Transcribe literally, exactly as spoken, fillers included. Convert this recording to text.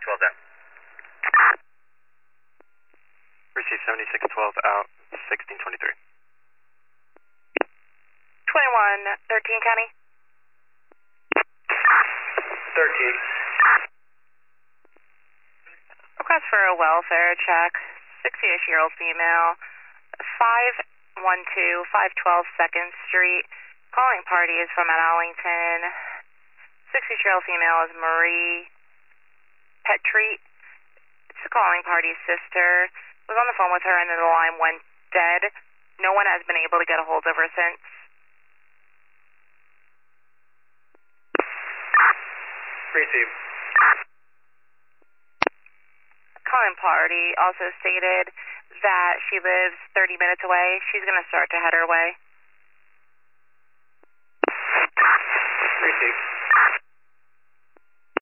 twelve down. Receive seventy-six twelve out, sixteen twenty-three. twenty-one thirteen, County. thirteen. Request for a welfare check. sixty-ish-year-old female. five one two, five twelve second Street. Calling party is from Mount Allington. sixty-ish-year-old female is Marie Petrie. It's the calling party's sister. Was on the phone with her and then the line went dead. No one has been able to get a hold of her since. Receive. Calling party also stated that she lives thirty minutes away. She's going to start to head her way.